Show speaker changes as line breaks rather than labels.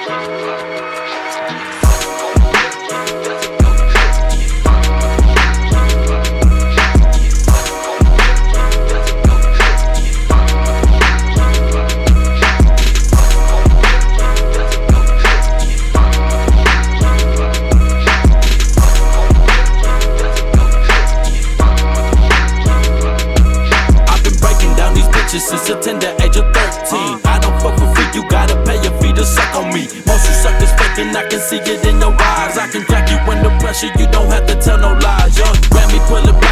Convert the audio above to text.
Since a tender age of 13, I don't fuck for free, you gotta pay a fee to suck on me. Most you suckers faking, I can see it in your eyes. I can crack you under pressure, you don't have to tell no lies. Young Grammy, pull it